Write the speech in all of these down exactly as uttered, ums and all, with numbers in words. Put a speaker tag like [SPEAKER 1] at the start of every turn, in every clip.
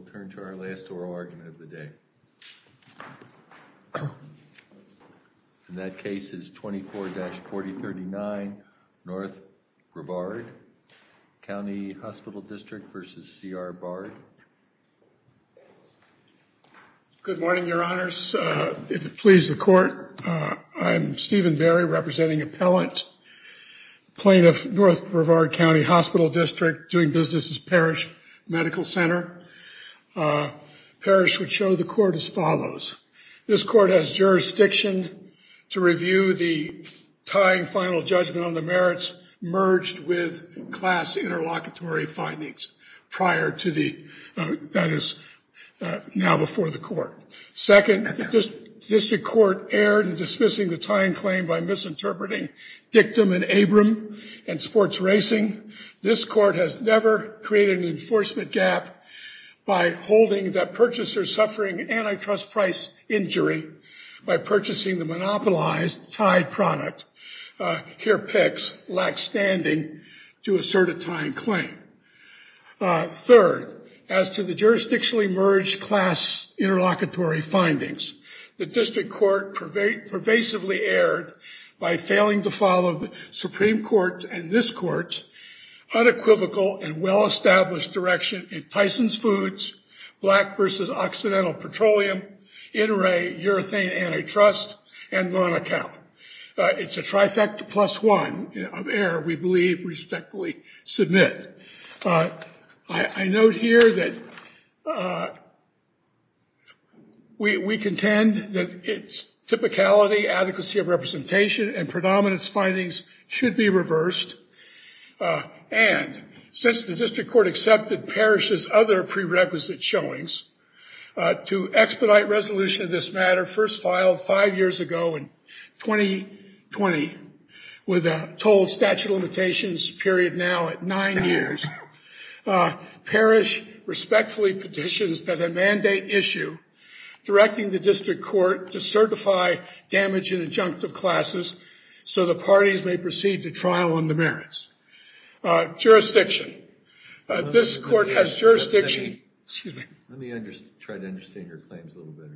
[SPEAKER 1] we'll turn to our last oral argument of the day. And that case is twenty-four dash forty thirty-nine, North Brevard County Hospital District versus C R Bard.
[SPEAKER 2] Good morning, Your Honors. Uh, if it please the court, uh, I'm Stephen Berry, representing appellant plaintiff North Brevard County Hospital District, doing business as Parrish Medical Center. Uh, Parrish would show the court as follows. This court has jurisdiction to review the tying final judgment on the merits merged with class interlocutory findings prior to the, uh, that is uh, now before the court. Second, the dis- district court erred in dismissing the tying claim by misinterpreting dictum in Abram and sports racing. This court has never created an enforcement gap by holding that purchasers suffering antitrust price injury by purchasing the monopolized tied product, uh, here picks, lack standing to assert a tying claim. Uh, third, as to the jurisdictionally merged class interlocutory findings, the district court perva- pervasively erred by failing to follow the Supreme Court and this court's unequivocal and well-established direction in Tyson's Foods, Black versus Occidental Petroleum, In re Urethane Antitrust, and Monacal. Uh, it's a trifecta plus one of error we believe respectfully submit. Uh, I, I note here that uh, we, we contend that its typicality, adequacy of representation, and predominance findings should be reversed. Uh, and since the district court accepted Parrish's other prerequisite showings, uh, to expedite resolution of this matter, first filed five years ago in twenty twenty, with a told statute of limitations period now at nine years, uh, Parrish respectfully petitions that a mandate issue directing the district court to certify damage in injunctive classes so the parties may proceed to trial on the merits. Uh, jurisdiction. Uh, this let, court let has jurisdiction. Let me, excuse me.
[SPEAKER 1] Let me under, try to understand your claims a little better.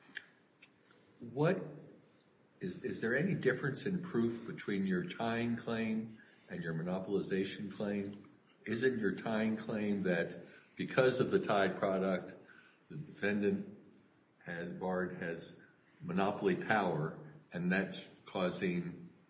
[SPEAKER 1] What is, is there any difference in proof between your tying claim and your monopolization claim? Isn't your tying claim that because of the tied product, the defendant has, Bard has monopoly power, and that's causing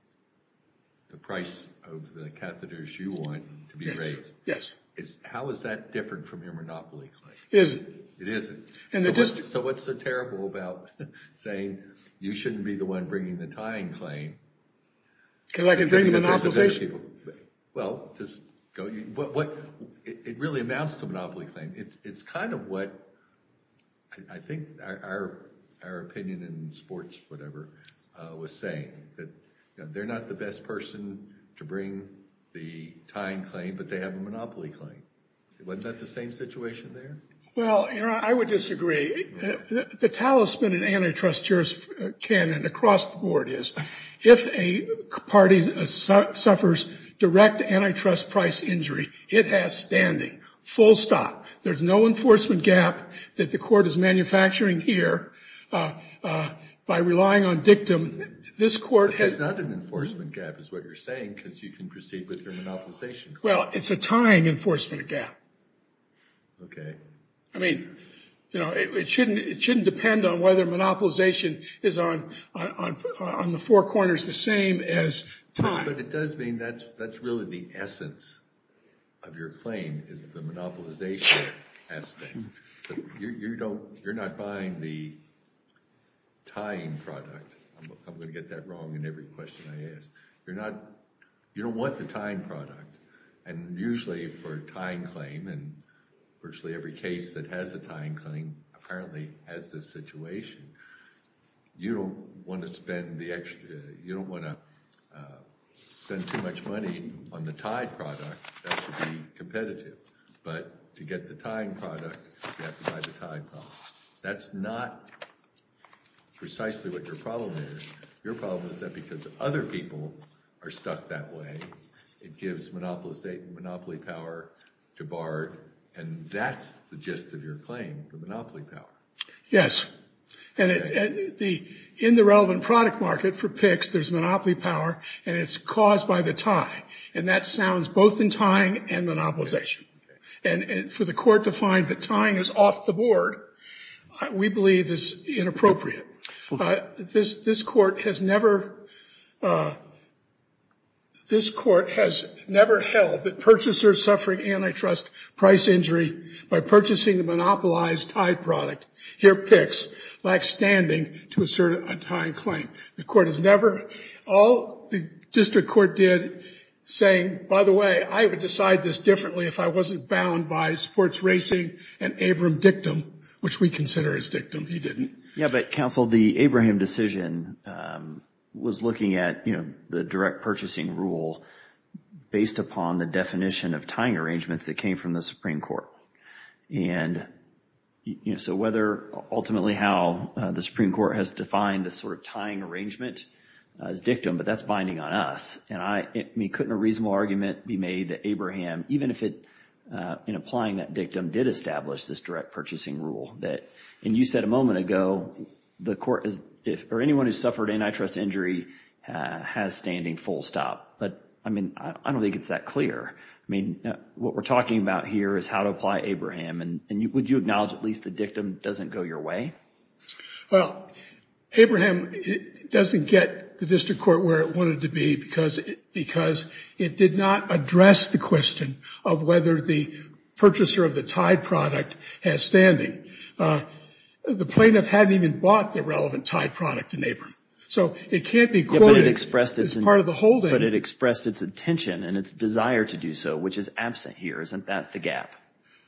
[SPEAKER 1] the price of the catheters you want to be
[SPEAKER 2] yes.
[SPEAKER 1] raised?
[SPEAKER 2] Yes.
[SPEAKER 1] Is, how is that different from your monopoly claim?
[SPEAKER 2] It isn't.
[SPEAKER 1] It isn't.
[SPEAKER 2] And
[SPEAKER 1] so,
[SPEAKER 2] the dist-
[SPEAKER 1] what's, so what's so terrible about saying you shouldn't be the one bringing the tying claim?
[SPEAKER 2] Because I can bring the monopolization.
[SPEAKER 1] Well, just go. What? What? It, it really amounts to a monopoly claim. It's it's kind of what I, I think our, our our opinion in sports, whatever, uh, was saying that. You know, they're not the best person to bring the tying claim, but they have a monopoly claim. Wasn't that the same situation there?
[SPEAKER 2] Well, you know, I would disagree. Uh, the, the talisman in antitrust juris uh, canon across the board is if a party uh, su- suffers direct antitrust price injury, it has standing. Full stop. There's no enforcement gap that the court is manufacturing here uh, uh, by relying on dictum. This court
[SPEAKER 1] but
[SPEAKER 2] has
[SPEAKER 1] it's not an enforcement gap, is what you're saying, because you can proceed with your monopolization.
[SPEAKER 2] Well, it's a tying enforcement gap.
[SPEAKER 1] Okay.
[SPEAKER 2] I mean, you know, it, it shouldn't it shouldn't depend on whether monopolization is on on on, on the four corners the same as tying.
[SPEAKER 1] But, but it does mean that's that's really the essence of your claim is the monopolization aspect. But you you don't you're not buying the tying product. I'm, I'm going to get that wrong in every question I ask. You're not, you don't want the tying product. And usually for a tying claim, and virtually every case that has a tying claim apparently has this situation, you don't want to spend the extra, you don't want to uh, spend too much money on the tied product. That should be competitive. But to get the tying product, you have to buy the tied product. That's not precisely what your problem is. Your problem is that because other people are stuck that way, it gives monopoly power to Bard And that's the gist of your claim, the monopoly power.
[SPEAKER 2] Yes. And, it, and the in the relevant product market for P I Cs, there's monopoly power, and it's caused by the tie. And that sounds both in tying and monopolization. Okay. And, and for the court to find that tying is off the board, we believe is inappropriate. Uh, this this court has never uh, this court has never held that purchasers suffering antitrust price injury by purchasing the monopolized Tide product, here P I Cs, lack standing to assert a tying claim. The court has never, all the district court did saying, by the way, I would decide this differently if I wasn't bound by sports racing and Abraham dictum, which we consider as dictum. He didn't.
[SPEAKER 3] Yeah, but counsel, the Abraham decision um, was looking at, you know, the direct purchasing rule based upon the definition of tying arrangements that came from the Supreme Court. And, you know, so whether ultimately how uh, the Supreme Court has defined this sort of tying arrangement uh, as dictum, but that's binding on us. And I, I mean, couldn't a reasonable argument be made that Abraham, even if it, uh, in applying that dictum, did establish this direct purchasing rule that, and you said a moment ago, the court is, if, or anyone who suffered antitrust injury uh, has standing full stop. But I mean, I, I don't think it's that clear. I mean, uh, what we're talking about here is how to apply Abraham. And, and you, would you acknowledge at least the dictum doesn't go your way?
[SPEAKER 2] Well, Abraham it doesn't get the district court where it wanted to be because it, because it did not address the question of whether the purchaser of the Tide product has standing. Uh, the plaintiff hadn't even bought the relevant Tide product in Abraham. So it can't be quoted yeah, but it expressed its as part of the holding.
[SPEAKER 3] But it expressed its intention and its desire to do so, which is absent here. Isn't that the gap?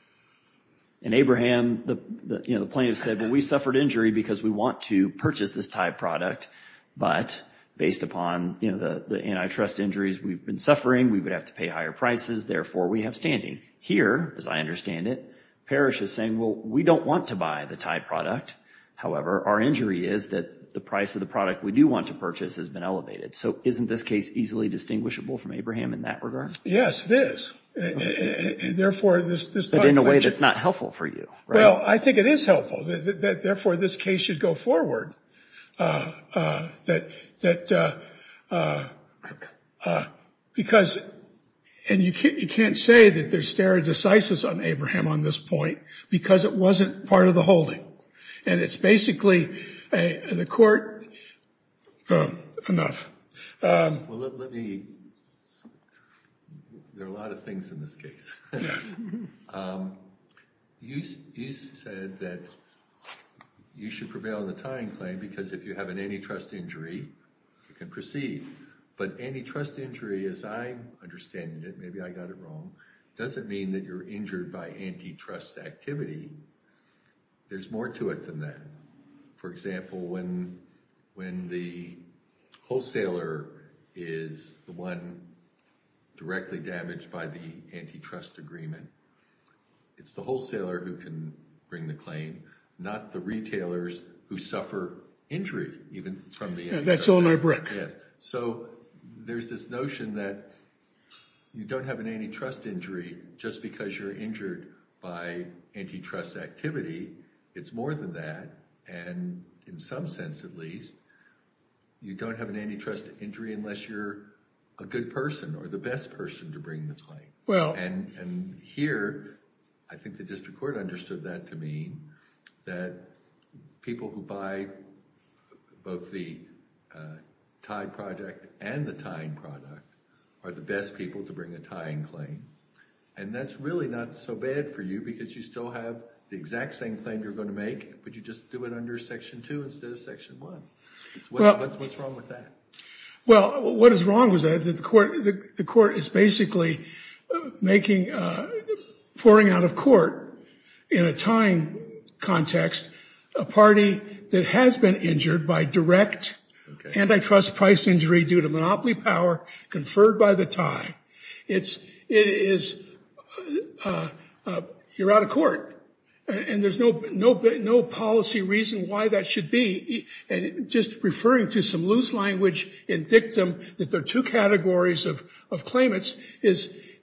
[SPEAKER 3] In Abraham, the, the you know the plaintiff said, well, we suffered injury because we want to purchase this Tide product, but based upon you know the, the antitrust injuries we've been suffering, we would have to pay higher prices. Therefore, we have standing. Here, as I understand it, Parrish is saying, well, we don't want to buy the Tide product. However, our injury is that the price of the product we do want to purchase has been elevated. So isn't this case easily distinguishable from Abraham in that regard?
[SPEAKER 2] Yes, it is. And, and, and therefore, this, this
[SPEAKER 3] But in a way that's not helpful for you, right?
[SPEAKER 2] Well, I think it is helpful. That, that, that therefore, this case should go forward. Uh, uh, that, that, uh, uh, uh, because, and you can't, you can't say that there's stare decisis on Abraham on this point because it wasn't part of the holding. And it's basically a, the court, uh, enough. Um,
[SPEAKER 1] well, let, let me, there are a lot of things in this case. um, you, you said that you should prevail on the tying claim because if you have an antitrust injury, you can proceed. But antitrust injury, as I'm understanding it, maybe I got it wrong, doesn't mean that you're injured by antitrust activity. There's more to it than that. For example, when when the wholesaler is the one directly damaged by the antitrust agreement, it's the wholesaler who can bring the claim, not the retailers who suffer injury, even from the
[SPEAKER 2] yeah, that's Illinois Brick.
[SPEAKER 1] Yes. So there's this notion that you don't have an antitrust injury just because you're injured by antitrust activity. It's more than that, and in some sense at least, you don't have an antitrust injury unless you're a good person or the best person to bring the claim.
[SPEAKER 2] Well,
[SPEAKER 1] and and here, I think the district court understood that to mean that people who buy both the uh, Tide product and the tying product are the best people to bring a tying claim. And that's really not so bad for you because you still have the exact same claim you're going to make, but you just do it under Section two instead of Section one. What's,
[SPEAKER 2] well,
[SPEAKER 1] what's, what's wrong with that?
[SPEAKER 2] Well, what is wrong with that? That the court, the, the court is basically making, uh, pouring out of court in a tying context a party that has been injured by direct okay. antitrust price injury due to monopoly power conferred by the tie. It's it is uh, uh, you're out of court. And there's no no no policy reason why that should be. And just referring to some loose language in dictum that there are two categories of of claimants is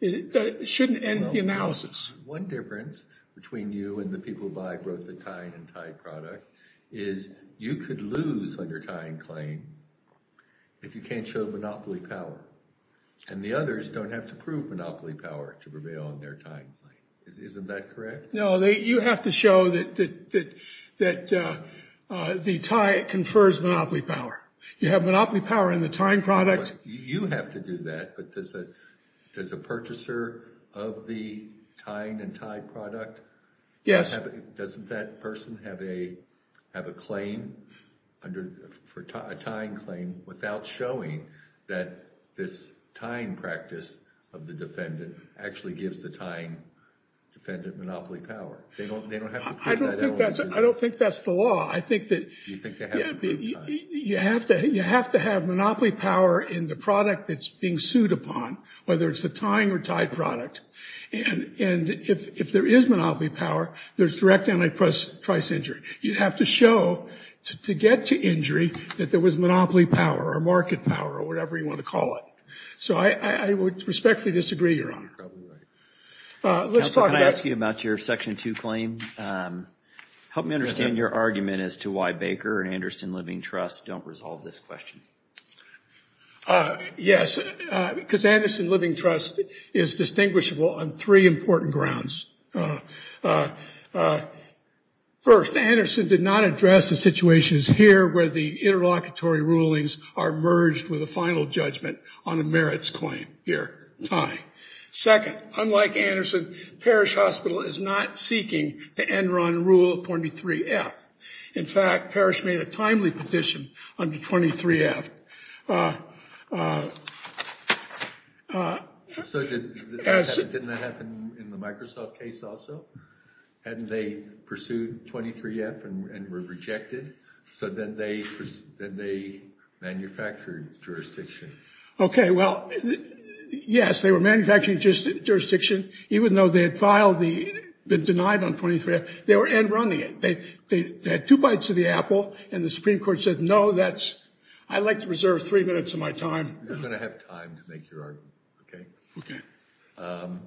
[SPEAKER 2] It, it shouldn't end
[SPEAKER 1] Well,
[SPEAKER 2] the analysis.
[SPEAKER 1] One difference between you and the people who buy both the Tyne and Tide product is you could lose on your Tyne claim if you can't show monopoly power. And the others don't have to prove monopoly power to prevail on their Tyne claim. Is, isn't that correct?
[SPEAKER 2] No, they, you have to show that that that, that uh, uh, the tie confers monopoly power. You have monopoly power in the Tyne product.
[SPEAKER 1] But you have to do that, but does a does a purchaser of the Tyne and Tide product,
[SPEAKER 2] yes,
[SPEAKER 1] have, doesn't that person have a have a claim under for a Tyne claim without showing that this Tyne practice of the defendant actually gives the Tyne defendant monopoly power? They don't. They don't have to prove
[SPEAKER 2] I don't
[SPEAKER 1] that
[SPEAKER 2] think that's. I don't think that's the law. I think that
[SPEAKER 1] you think they have
[SPEAKER 2] yeah,
[SPEAKER 1] to prove
[SPEAKER 2] you,
[SPEAKER 1] Tyne.
[SPEAKER 2] you have to. You have to have monopoly power in the product that's being sued upon, whether it's the Tyne or Tide product. And and if if there is monopoly power, there's direct antitrust injury. You'd have to show to, to get to injury that there was monopoly power or market power or whatever you want to call it. So I, I, I would respectfully disagree, Your Honor.
[SPEAKER 1] Probably right.
[SPEAKER 2] Uh, let's
[SPEAKER 3] Counsel,
[SPEAKER 2] talk
[SPEAKER 3] can
[SPEAKER 2] about.
[SPEAKER 3] I ask you about your Section two claim? Um, help me understand your argument as to why Baker and Anderson Living Trust don't resolve this question.
[SPEAKER 2] Uh, yes, uh, because Anderson Living Trust is distinguishable on three important grounds. Uh, uh, uh, first, Anderson did not address the situations here where the interlocutory rulings are merged with a final judgment on a merits claim here, Tyne. Second, unlike Anderson, Parish Hospital is not seeking to end run Rule twenty-three F. In fact, Parish made a timely petition under twenty-three F. Uh, uh, uh,
[SPEAKER 1] So did, did
[SPEAKER 2] as,
[SPEAKER 1] that happen, didn't that happen in the Microsoft case also? Hadn't they pursued twenty-three F and, and were rejected? So then they then they manufactured jurisdiction.
[SPEAKER 2] Okay, well, yes, they were manufacturing jurisdiction, even though they had filed the been denied on twenty-three F. They were end running it. They, they they had two bites of the apple, and the Supreme Court said no. That's I'd like to reserve three minutes of my time.
[SPEAKER 1] You're going to have time to make your argument, okay?
[SPEAKER 2] Okay.
[SPEAKER 1] Um,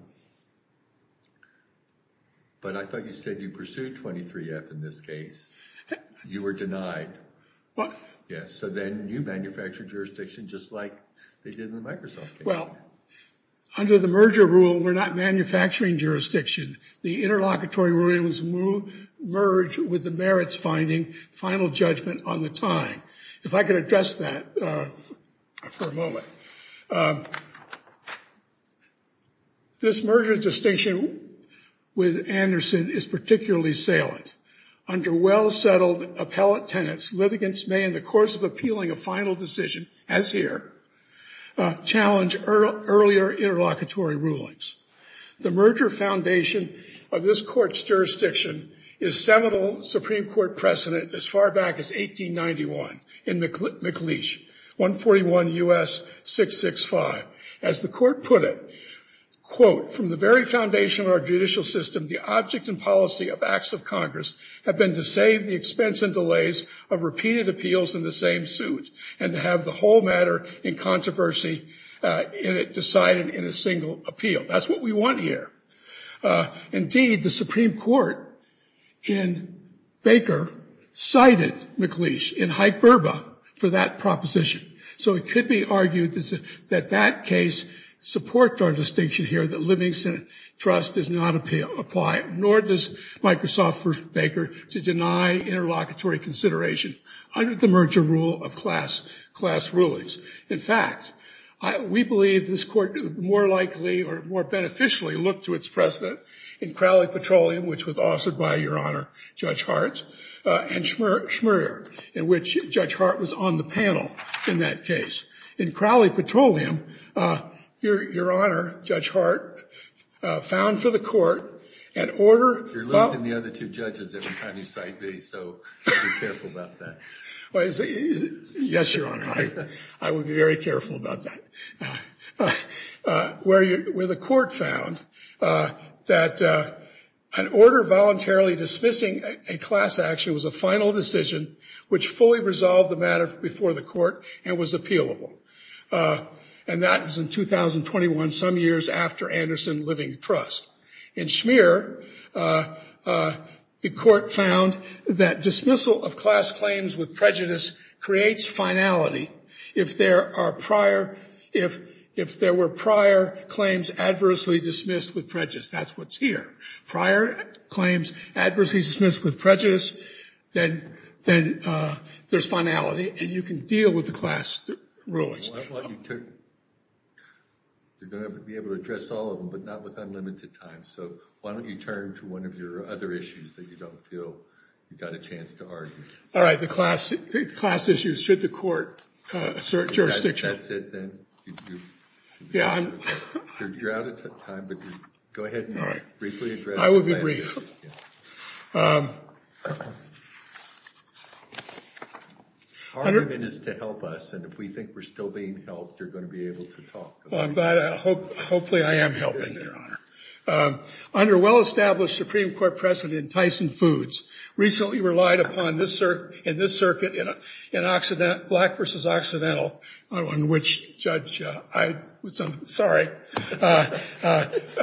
[SPEAKER 1] but I thought you said you pursued twenty-three F in this case. You were denied.
[SPEAKER 2] What?
[SPEAKER 1] Yes. So then you manufactured jurisdiction just like they did in the Microsoft case.
[SPEAKER 2] Well, under the merger rule, we're not manufacturing jurisdiction. The interlocutory rulings merge with the merits finding, final judgment on the Tyne. If I could address that uh, for a moment. Um, this merger distinction with Anderson is particularly salient. Under well-settled appellate tenets, litigants may, in the course of appealing a final decision, as here, uh, challenge er- earlier interlocutory rulings. The merger foundation of this court's jurisdiction is seminal Supreme Court precedent as far back as eighteen ninety-one in McLeish, one forty-one U S six sixty-five. As the court put it, quote, from the very foundation of our judicial system, the object and policy of acts of Congress have been to save the expense and delays of repeated appeals in the same suit and to have the whole matter in controversy uh, in it decided in a single appeal. That's what we want here. Uh, indeed, the Supreme Court in Baker cited McLeish in Hike Verba for that proposition. So it could be argued that that case supports our distinction here that Livingston Trust does not appeal, apply, nor does Microsoft versus Baker to deny interlocutory consideration under the merger rule of class class rulings. In fact, I, we believe this court would more likely or more beneficially look to its precedent in Crowley Petroleum, which was authored by Your Honor Judge Hart, uh, and Schmurier, in which Judge Hart was on the panel in that case. In Crowley Petroleum, uh, Your, Your Honor Judge Hart uh, found for the court an order.
[SPEAKER 1] You're losing the other two judges every time you cite me, so be careful about that.
[SPEAKER 2] Well, is it, is it, yes, Your Honor, I, I would be very careful about that. Uh, uh, uh, where, you, where the court found uh, that uh, an order voluntarily dismissing a, a class action was a final decision which fully resolved the matter before the court and was appealable. Uh, and that was in two thousand twenty-one, some years after Anderson Living Trust. In Schmier, uh, uh, the court found that dismissal of class claims with prejudice creates finality if there are prior, if if there were prior claims adversely dismissed with prejudice. That's what's here. Prior claims adversely dismissed with prejudice, then then uh, there's finality, and you can deal with the class rulings.
[SPEAKER 1] Why, why you took, you're going to be able to address all of them, but not with unlimited time. So why don't you turn to one of your other issues that you don't feel you got a chance to argue? All
[SPEAKER 2] right, the class the class issues. Should the court uh, assert jurisdiction?
[SPEAKER 1] That, that's it then. You, you,
[SPEAKER 2] yeah, I'm.
[SPEAKER 1] You're, you're out of t- time, but you, go ahead and
[SPEAKER 2] all right.
[SPEAKER 1] briefly address.
[SPEAKER 2] I will be brief. Yeah. Um,
[SPEAKER 1] Argument is to help us, and if we think we're still being helped, you're going to be able to talk.
[SPEAKER 2] Well, I'm glad. I hope, hopefully I am helping, Your Honor. Um, under well-established Supreme Court precedent, Tyson Foods recently relied upon this cir- in this circuit in, in Occident, Black versus Occidental, on which Judge uh, I was I'm sorry. Uh, uh,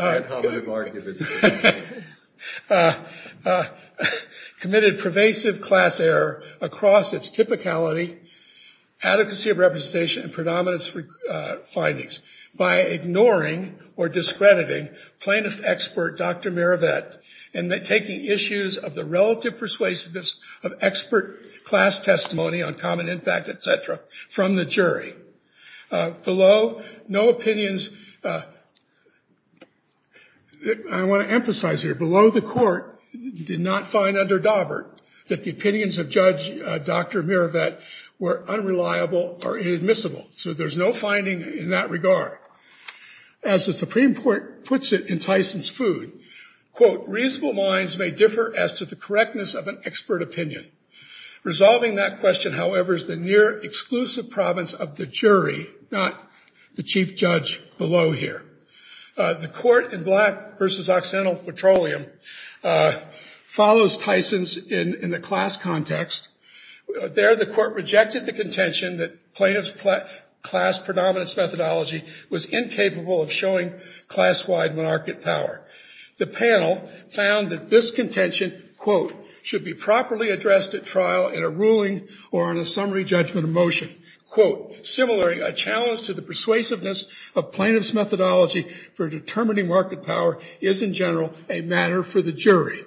[SPEAKER 2] uh, uh, committed pervasive class error across its typicality, adequacy of representation, and predominance uh, findings by ignoring or discrediting plaintiff expert Doctor Miravet and taking issues of the relative persuasiveness of expert class testimony on common impact, et cetera, from the jury. Uh, below, no opinions. Uh, I want to emphasize here, below the court did not find under Daubert that the opinions of Judge uh, Doctor Miravet were unreliable or inadmissible. So there's no finding in that regard. As the Supreme Court puts it in Tyson's Food, quote, reasonable minds may differ as to the correctness of an expert opinion. Resolving that question, however, is the near exclusive province of the jury, not the chief judge below here. Uh, the court in Black versus Occidental Petroleum uh, follows Tyson's in, in the class context. Uh, there, the court rejected the contention that plaintiff's pla- class predominance methodology was incapable of showing class-wide monarchic power. The panel found that this contention, quote, should be properly addressed at trial in a ruling or on a summary judgment motion. Quote, similarly, a challenge to the persuasiveness of plaintiff's methodology for determining market power is in general a matter for the jury.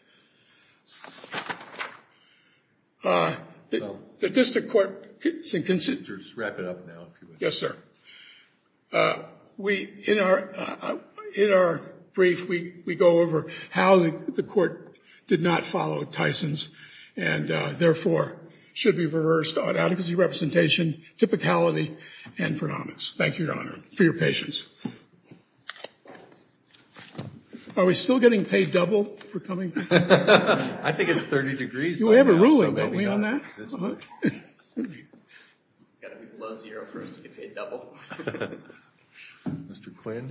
[SPEAKER 2] Uh, the, the district court can consider.
[SPEAKER 1] Just wrap it up now, if you would.
[SPEAKER 2] Yes, sir. Uh, we in our uh, in our brief we we go over how the, the court did not follow Tyson's, and uh, therefore should be reversed on adequacy, representation, typicality, and predominance. Thank you, Your Honor, for your patience. Are we still getting paid double for coming?
[SPEAKER 1] I think it's thirty degrees.
[SPEAKER 2] We have a
[SPEAKER 1] now,
[SPEAKER 2] ruling,
[SPEAKER 1] so
[SPEAKER 2] don't we, on that?
[SPEAKER 1] Uh-huh.
[SPEAKER 4] It's got to be below zero for us to get paid double.
[SPEAKER 1] Mister Quinn.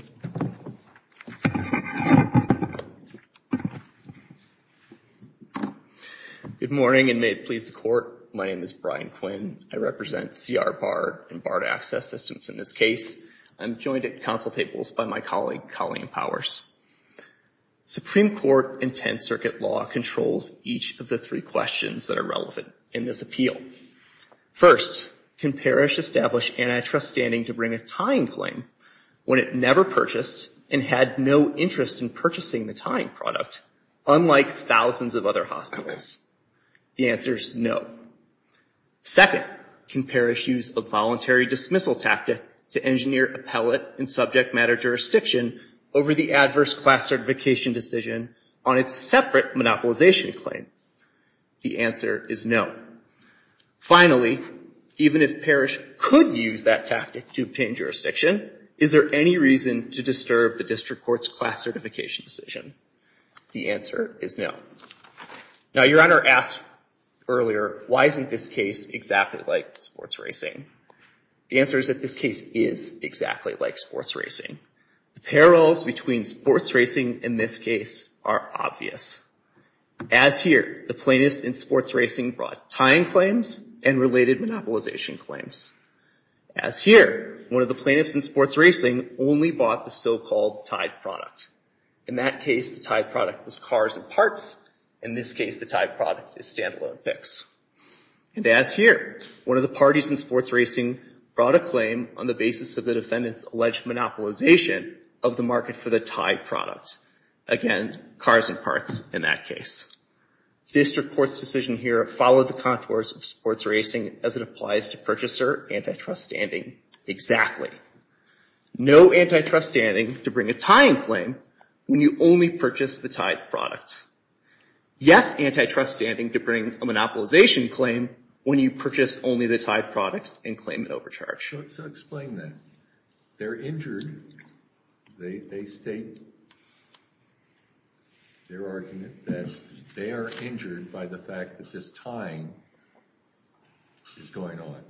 [SPEAKER 4] Good morning, and may it please the court. My name is Brian Quinn. I represent C R Bard and Bard Access Systems in this case. I'm joined at counsel tables by my colleague, Colleen Powers. Supreme Court and Tenth Circuit law controls each of the three questions that are relevant in this appeal. First, can Parrish establish antitrust standing to bring a tying claim when it never purchased and had no interest in purchasing the tying product, unlike thousands of other hospitals? The answer is no. Second, can Parrish use a voluntary dismissal tactic to engineer appellate and subject matter jurisdiction over the adverse class certification decision on its separate monopolization claim? The answer is no. Finally, even if Parrish could use that tactic to obtain jurisdiction, is there any reason to disturb the district court's class certification decision? The answer is no. Now, Your Honor asked earlier, why isn't this case exactly like sports racing? The answer is that this case is exactly like sports racing. The parallels between sports racing and this case are obvious. As here, the plaintiffs in sports racing brought tying claims and related monopolization claims. As here, one of the plaintiffs in sports racing only bought the so-called Tide product. In that case, the Tide product was cars and parts. In this case, the Tide product is standalone picks. And as here, one of the parties in sports racing brought a claim on the basis of the defendant's alleged monopolization of the market for the Tide product. Again, cars and parts in that case. The district court's decision here followed the contours of sports racing as it applies to purchaser antitrust standing exactly. No antitrust standing to bring a tying claim when you only purchase the Tide product. Yes, antitrust standing to bring a monopolization claim when you purchase only the Tide product and claim an overcharge.
[SPEAKER 1] So, so explain that. They're injured. They, they state their argument that they are injured by the fact that this tying is going on.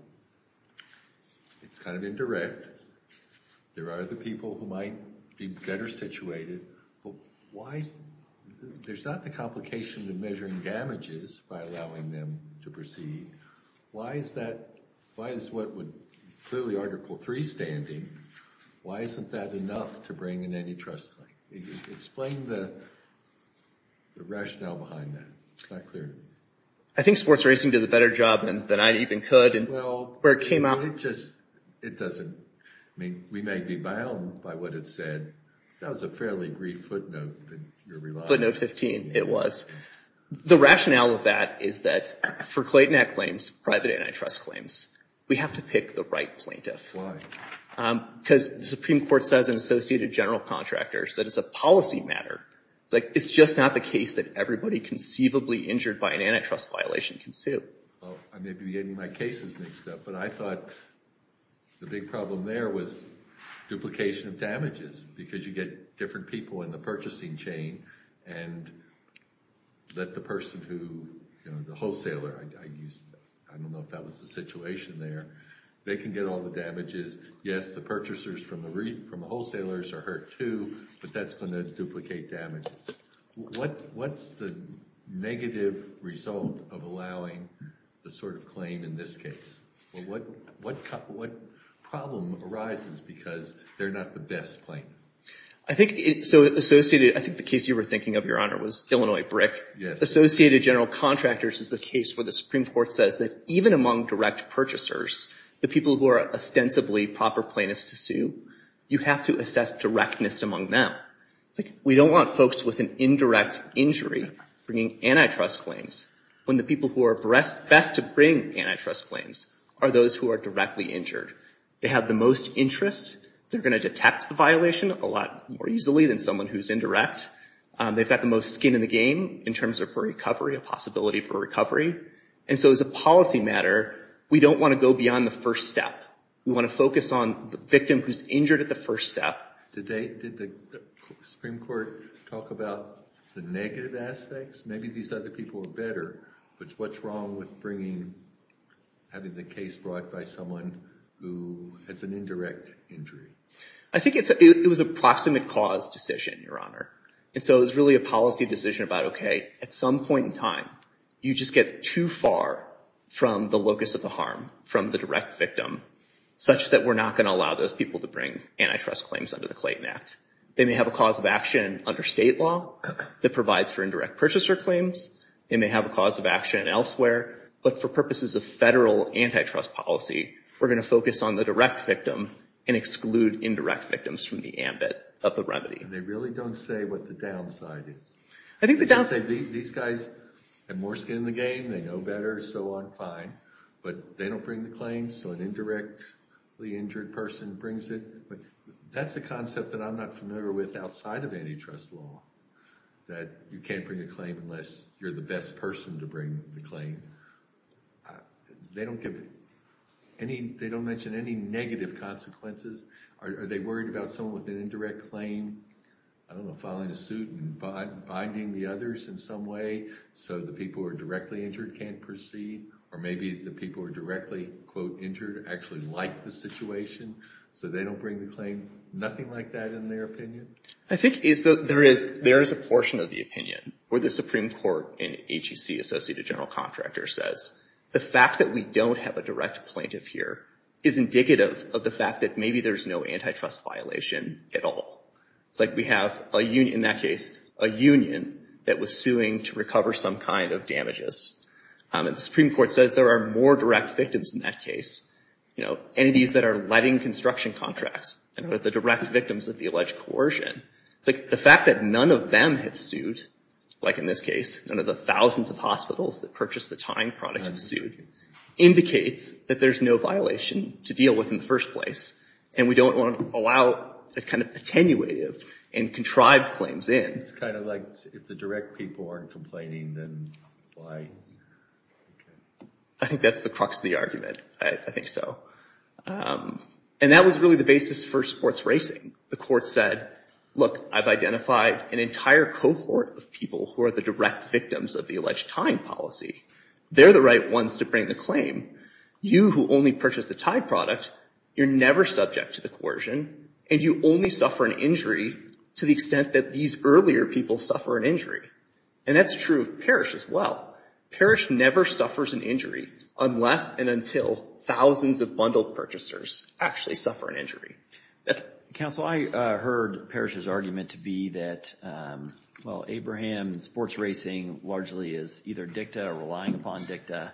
[SPEAKER 1] It's kind of indirect. There are other people who might be better situated, but why? There's not the complication of measuring damages by allowing them to proceed. Why is that? Why is what would clearly Article three standing, why isn't that enough to bring an antitrust claim? Explain the, the rationale behind that. It's not clear to me.
[SPEAKER 4] I think sports racing does a better job than, than I even could. And
[SPEAKER 1] well,
[SPEAKER 4] where it came
[SPEAKER 1] it,
[SPEAKER 4] out.
[SPEAKER 1] It just, it doesn't, I mean, we may be bound by what it said. That was a fairly brief footnote that you're relying on.
[SPEAKER 4] Footnote fifteen, it was. The rationale of that is that for Clayton Act claims, private antitrust claims, we have to pick the right plaintiff.
[SPEAKER 1] Why?
[SPEAKER 4] Because um, the Supreme Court says in Associated General Contractors that it's a policy matter. It's like, it's just not the case that everybody conceivably injured by an antitrust violation can sue.
[SPEAKER 1] Well, I may be getting my cases mixed up, but I thought the big problem there was duplication of damages because you get different people in the purchasing chain and let the person who, you know, the wholesaler, I, I used, I don't know if that was the situation there, they can get all the damages. Yes, the purchasers from the re, from the wholesalers are hurt too, but that's going to duplicate damages. What, what's the negative result of allowing the sort of claim in this case? Well, what, what, what problem arises because they're not the best plaintiff?
[SPEAKER 4] I think, it, so Associated, I think the case you were thinking of, Your Honor, was Illinois Brick.
[SPEAKER 1] Yes.
[SPEAKER 4] Associated General Contractors is the case where the Supreme Court says that even among direct purchasers, the people who are ostensibly proper plaintiffs to sue, you have to assess directness among them. It's like, we don't want folks with an indirect injury bringing antitrust claims when the people who are best, best to bring antitrust claims are those who are directly injured. They have the most interest. They're going to detect the violation a lot more easily than someone who's indirect. Um, they've got the most skin in the game in terms of recovery, a possibility for recovery. And so as a policy matter, we don't want to go beyond the first step. We want to focus on the victim who's injured at the first step.
[SPEAKER 1] Did they, did the Supreme Court talk about the negative aspects? Maybe these other people are better, but what's wrong with bringing, having the case brought by someone who has an indirect injury?
[SPEAKER 4] I think it's a, it, it was a proximate cause decision, Your Honor. And so it was really a policy decision about, okay, at some point in time, you just get too far from the locus of the harm, from the direct victim, such that we're not going to allow those people to bring antitrust claims under the Clayton Act. They may have a cause of action under state law that provides for indirect purchaser claims. They may have a cause of action elsewhere. But for purposes of federal antitrust policy, we're going to focus on the direct victim and exclude indirect victims from the ambit of the remedy.
[SPEAKER 1] And they really don't say what the downside is.
[SPEAKER 4] I think the
[SPEAKER 1] They
[SPEAKER 4] downside...
[SPEAKER 1] say these guys have more skin in the game, they know better, so on, fine. But they don't bring the claims, so an indirectly injured person brings it. But that's a concept that I'm not familiar with outside of antitrust law, that you can't bring a claim unless you're the best person to bring the claim. Uh, they don't give any, they don't mention any negative consequences. Are, are they worried about someone with an indirect claim, I don't know, filing a suit and bind, binding the others in some way so the people who are directly injured can't proceed? Or maybe the people who are directly, quote, injured actually like the situation so they don't bring the claim? Nothing like that in their opinion?
[SPEAKER 4] I think is, so there is there is a portion of the opinion where the Supreme Court in H E C, Associated General Contractor, says the fact that we don't have a direct plaintiff here is indicative of the fact that maybe there's no antitrust violation at all. It's like we have a union, in that case, a union that was suing to recover some kind of damages. Um, and the Supreme Court says there are more direct victims in that case. You know, entities that are letting construction contracts and are the direct victims of the alleged coercion. It's like the fact that none of them have sued, like in this case, none of the thousands of hospitals that purchased the tying product have sued, indicates that there's no violation to deal with in the first place. And we don't want to allow a kind of attenuative and contrived claims in.
[SPEAKER 1] It's kind of like if the direct people aren't complaining, then why?
[SPEAKER 4] I think that's the crux of the argument. I, I think so. Um, and that was really the basis for sports racing. The court said, look, I've identified an entire cohort of people who are the direct victims of the alleged tying policy. They're the right ones to bring the claim. You who only purchase the tie product, you're never subject to the coercion, and you only suffer an injury to the extent that these earlier people suffer an injury. And that's true of Parrish as well. Parrish never suffers an injury unless and until thousands of bundled purchasers actually suffer an injury. That's
[SPEAKER 3] Counsel, I uh, heard Parrish's argument to be that, um, well, Abraham sports racing largely is either dicta or relying upon dicta.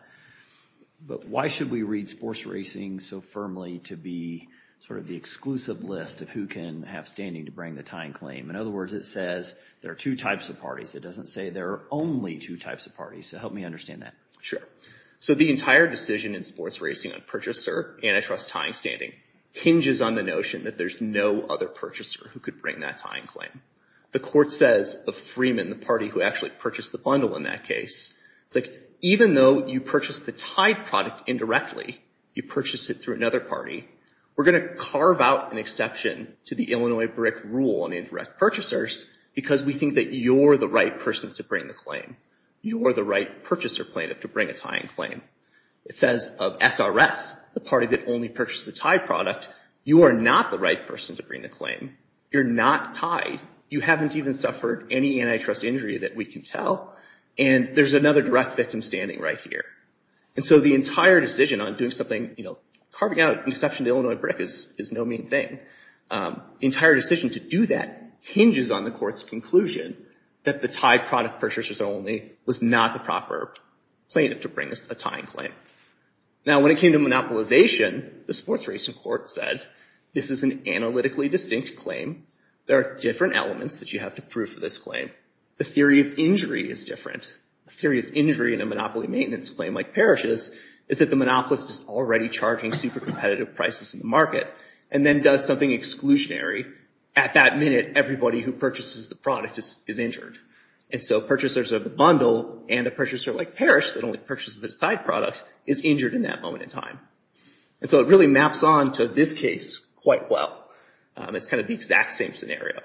[SPEAKER 3] But why should we read sports racing so firmly to be sort of the exclusive list of who can have standing to bring the tying claim? In other words, it says there are two types of parties. It doesn't say there are only two types of parties. So help me understand that.
[SPEAKER 4] Sure. So the entire decision in sports racing on purchaser antitrust tying standing hinges on the notion that there's no other purchaser who could bring that tying claim. The court says of Freeman, the party who actually purchased the bundle in that case, it's like, even though you purchased the tied product indirectly, you purchased it through another party, we're going to carve out an exception to the Illinois BRIC rule on indirect purchasers because we think that you're the right person to bring the claim. You're the right purchaser plaintiff to bring a tying claim. It says of S R S, the party that only purchased the tied product, you are not the right person to bring the claim. You're not tied. You haven't even suffered any antitrust injury that we can tell. And there's another direct victim standing right here. And so the entire decision on doing something, you know, carving out an exception to Illinois BRIC is, is no mean thing. Um, the entire decision to do that hinges on the court's conclusion that the tied product purchasers only was not the proper plaintiff to bring a tying claim. Now, when it came to monopolization, the sports racing court said, this is an analytically distinct claim. There are different elements that you have to prove for this claim. The theory of injury is different. The theory of injury in a monopoly maintenance claim like Parrish's is that the monopolist is already charging super competitive prices in the market and then does something exclusionary. At that minute, everybody who purchases the product is, is injured. And so purchasers of the bundle and a purchaser like Parrish that only purchases the tied product is injured in that moment in time. And so it really maps on to this case quite well. Um, it's kind of the exact same scenario.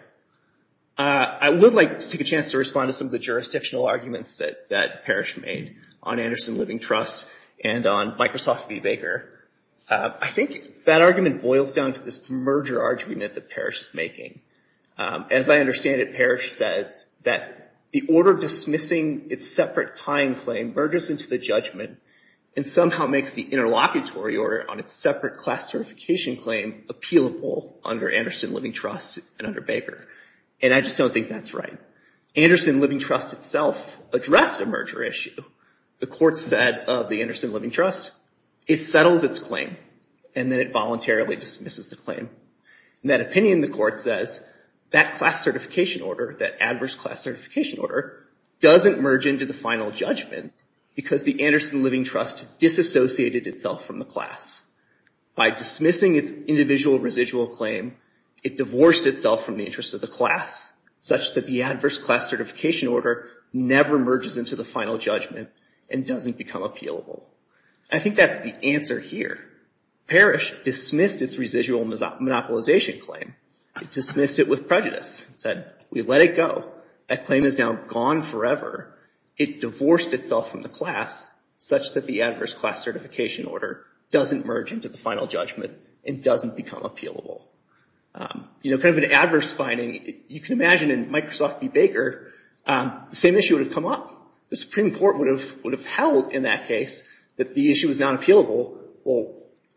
[SPEAKER 4] Uh, I would like to take a chance to respond to some of the jurisdictional arguments that, that Parrish made on Anderson Living Trust and on Microsoft v. Baker. Uh, I think that argument boils down to this merger argument that Parrish is making. Um, as I understand it, Parrish says that the order dismissing its separate tying claim merges into the judgment and somehow makes the interlocutory order on its separate class certification claim appealable under Anderson Living Trust and under Baker. And I just don't think that's right. Anderson Living Trust itself addressed a merger issue. The court said of the Anderson Living Trust, it settles its claim, and then it voluntarily dismisses the claim. In that opinion, the court says that class certification order, that adverse class certification order, doesn't merge into the final judgment because the Anderson Living Trust disassociated itself from the class. By dismissing its individual residual claim, it divorced itself from the interests of the class, such that the adverse class certification order never merges into the final judgment and doesn't become appealable. I think that's the answer here. Parrish dismissed its residual monopolization claim. It dismissed it with prejudice. It said, we let it go. That claim is now gone forever. It divorced itself from the class such that the adverse class certification order doesn't merge into the final judgment and doesn't become appealable. Um, you know, kind of an adverse finding, you can imagine in Microsoft v. Baker, um, the same issue would have come up. The Supreme Court would have, would have held in that case that the issue was not appealable. Well,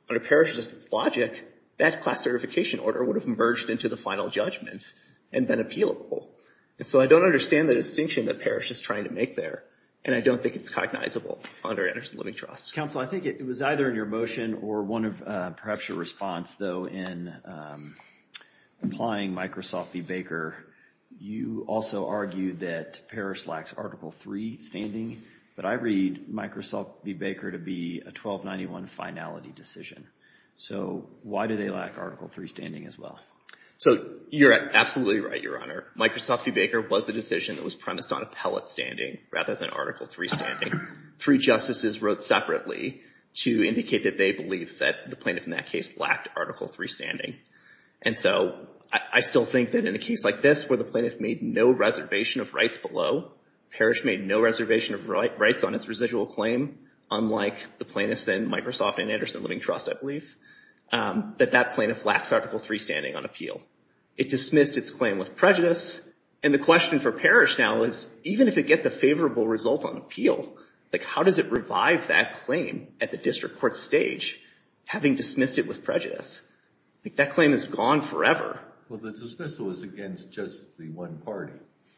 [SPEAKER 4] under Parrish's logic, that class certification order would have merged into the final judgment and been appealable. And so I don't understand the distinction that Parrish is trying to make there, and I don't think it's cognizable under Anderson Living Trust.
[SPEAKER 3] Counsel, I think it was either in your motion or one of uh, perhaps your response, though, in um, applying Microsoft v. Baker, you also argued that Parrish lacks Article three standing, but I read Microsoft v. Baker to be a twelve ninety-one finality decision. So why do they lack Article three standing as well?
[SPEAKER 4] So you're absolutely right, Your Honor. Microsoft v. Baker was a decision that was premised on appellate standing rather than Article three standing. Three justices wrote separately to indicate that they believed that the plaintiff in that case lacked Article three standing. And so I, I still think that in a case like this where the plaintiff made no reservation of rights below, Parrish made no reservation of right, rights on its residual claim, unlike the plaintiffs in Microsoft and Anderson Living Trust, I believe, um, that that plaintiff lacks Article three standing on appeal. It dismissed its claim with prejudice, and the question for Parrish now is, even if it gets a favorable result on appeal, like how does it revive that claim at the district court stage, having dismissed it with prejudice? Like that claim is gone forever.
[SPEAKER 1] Well, the dismissal is against just the one party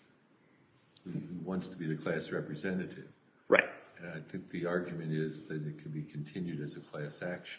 [SPEAKER 1] who wants to be the class representative.
[SPEAKER 4] Right.
[SPEAKER 1] And I think the argument is that it could be continued as a class action.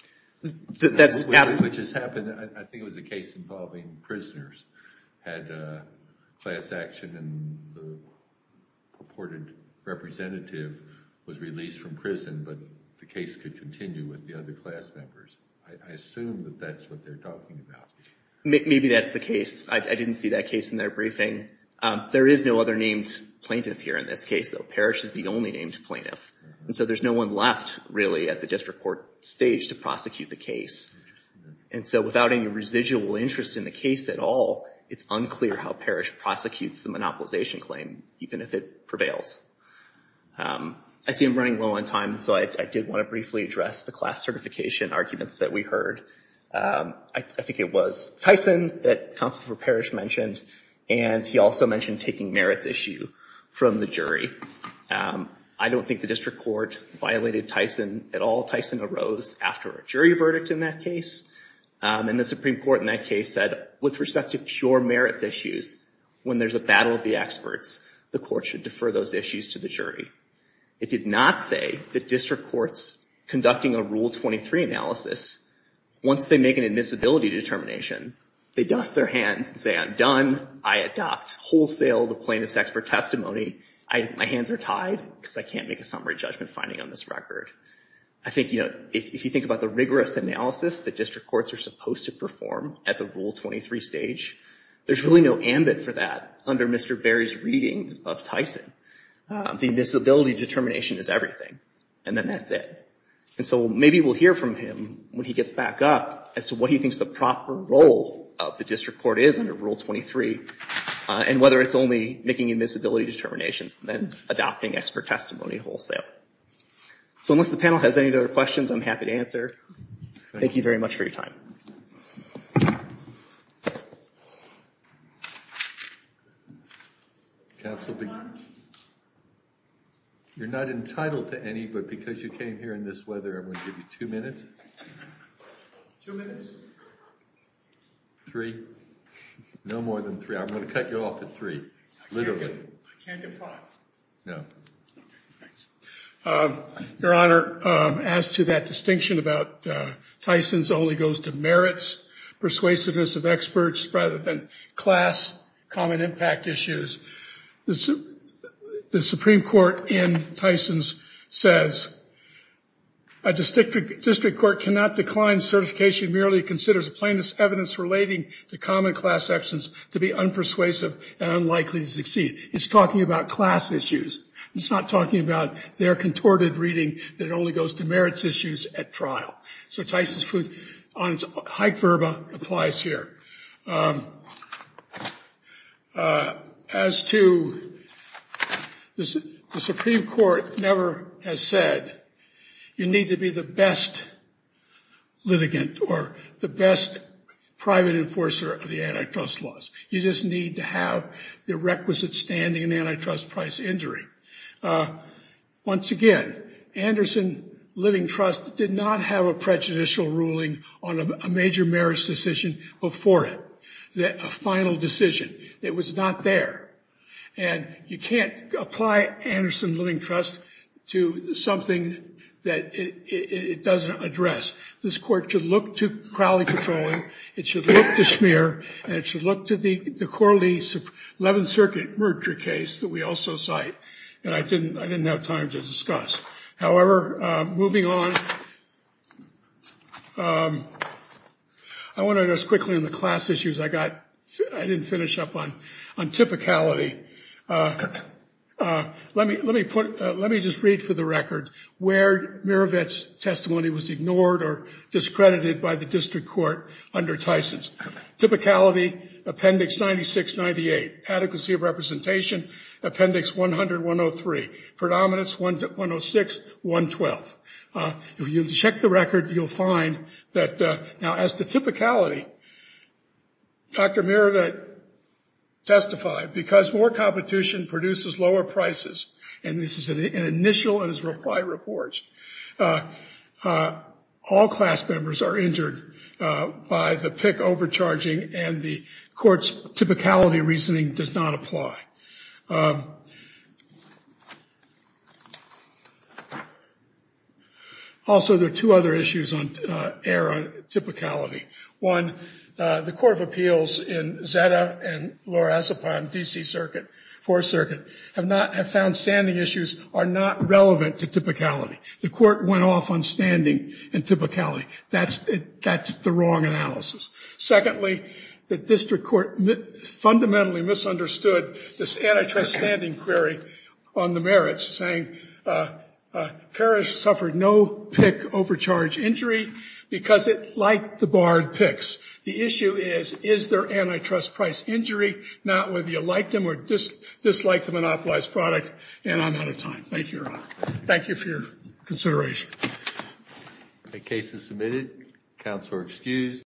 [SPEAKER 4] Th- that's
[SPEAKER 1] which,
[SPEAKER 4] absolutely.
[SPEAKER 1] Which has happened. I, I think it was a case involving prisoners had a class action, and the purported representative was released from prison, but the case could continue with the other class members. I, I assume that that's what they're talking about.
[SPEAKER 4] Maybe that's the case. I, I didn't see that case in their briefing. Um, there is no other named plaintiff here in this case, though. Parrish is the only named plaintiff. Mm-hmm. And so there's no one left, really, at the district court stage to prosecute the case. And so without any residual interest in the case at all, it's unclear how Parrish prosecutes the monopolization claim, even if it prevails. Um, I see I'm running low on time, so I, I did want to briefly address the class certification arguments that we heard. Um, I, I think it was Tyson that Counsel for Parrish mentioned, and he also mentioned taking merits issue from the jury. Um, I don't think the district court violated Tyson at all. Tyson arose after a jury verdict in that case, um, and the Supreme Court in that case said, with respect to pure merits issues, when there's a battle of the experts, the court should defer those issues to the jury. It did not say that district courts conducting a Rule twenty-three analysis, once they make an admissibility determination, they dust their hands and say, I'm done. I adopt wholesale the plaintiff's expert testimony. I, my hands are tied because I can't make a summary judgment finding on this record. I think, you know, if, if you think about the rigorous analysis that district courts are supposed to perform at the Rule twenty-three stage, there's really no ambit for that under Mister Berry's reading of Tyson. Um, the admissibility determination is everything, and then that's it. And so maybe we'll hear from him when he gets back up as to what he thinks the proper role of the district court is under Rule twenty-three, uh, and whether it's only making admissibility determinations and then adopting expert testimony wholesale. So unless the panel has any other questions, I'm happy to answer. Thank, Thank you very much for your time.
[SPEAKER 1] Counsel, you're not entitled to any, but because you came here in this weather, I'm going to give you two minutes.
[SPEAKER 2] Two minutes?
[SPEAKER 1] Three? No more than three. I'm going to cut you off at three. Literally.
[SPEAKER 2] I can't get five.
[SPEAKER 1] No.
[SPEAKER 2] Um, Your Honor, um, as to that distinction about uh, Tyson's only goes to merits, persuasiveness of experts rather than class, common impact issues, the, the Supreme Court in Tyson's says a district, district court cannot decline certification merely considers a plaintiff's evidence relating to common class actions to be unpersuasive and unlikely to succeed. It's talking about class issues. It's not talking about their contorted reading that it only goes to merits issues at trial. So Tyson's food on its hike verba applies here. Um, uh, as to this, the Supreme Court never has said you need to be the best litigant or the best private enforcer of the antitrust laws. You just need to have the requisite standing in antitrust price injury. Uh, once again, Anderson Living Trust did not have a prejudicial ruling on a, a major merits decision before it, that a final decision. It was not there. And you can't apply Anderson Living Trust to something that it, it, it doesn't address. This court should look to Crowley Petroleum, it should look to Schmier, and it should look to the, the Corley eleventh Circuit merger case that we also cite. And I didn't, I didn't have time to discuss. However, uh, moving on, um, I want to address quickly on the class issues. I got, I didn't finish up on, on typicality. Uh, uh, let me, let me put, uh, let me just read for the record where Miravet's testimony was ignored or discredited by the district court under Tyson's. Typicality, Appendix ninety-six ninety-eight. Adequacy of representation, Appendix one hundred one oh three. Predominance, one oh six one twelve. Uh, if you check the record, you'll find that, uh, now as to typicality, Doctor Miravet testified, because more competition produces lower prices, and this is an, an initial in his reply reports, uh, uh, all class members are injured uh, by the P I C overcharging, and the court's typicality reasoning does not apply. Um, also, there are two other issues on uh, error on typicality. One, Uh, the Court of Appeals in Zeta and Lorazepam, D C Circuit, Fourth Circuit, have not have found standing issues are not relevant to typicality. The court went off on standing and typicality. That's it, that's the wrong analysis. Secondly, the district court mi- fundamentally misunderstood this antitrust standing query on the merits, saying uh, uh, Parrish suffered no P I C overcharge injury because it liked the barred P I Cs. The issue is, is there antitrust price injury, not whether you liked them or dis- disliked the monopolized product. And I'm out of time. Thank you, Your Honor. Thank you for your consideration.
[SPEAKER 1] The case is submitted. Counsel are excused.